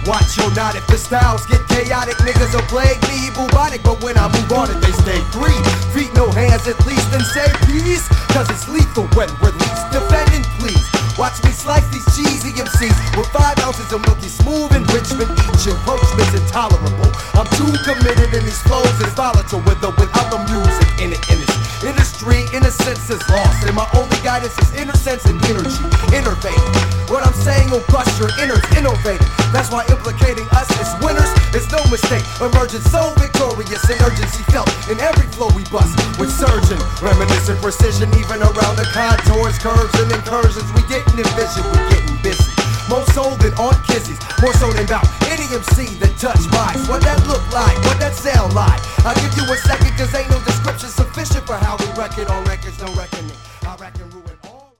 Watch your not if the styles get chaotic. Niggas will plague me, bubonic, but when I move on it, they stay 3 feet, no hands at least, and say peace. Cause it's lethal when released. Defending, please. Watch me slice these cheesy MCs with 5 ounces of milky smooth enrichment. Each encroachment's intolerable. I'm too committed in these flows, it's volatile with or without the music in it. In this industry, innocence is lost, and my only guidance is inner sense and energy. Innovating. What I'm saying will bust your innards, innovating. That's why implicating us as winners is no mistake. Emerging so victorious and urgency felt in every flow we bust with surgeon, reminiscent precision, even around the contours, curves, and incursions we didn't envision. We getting busy. More so than on kisses, more so than about any MC that touch mics. What that look like, what that sound like. I'll give you a second, cause ain't no description sufficient for how we wreck it on records, no reckoning.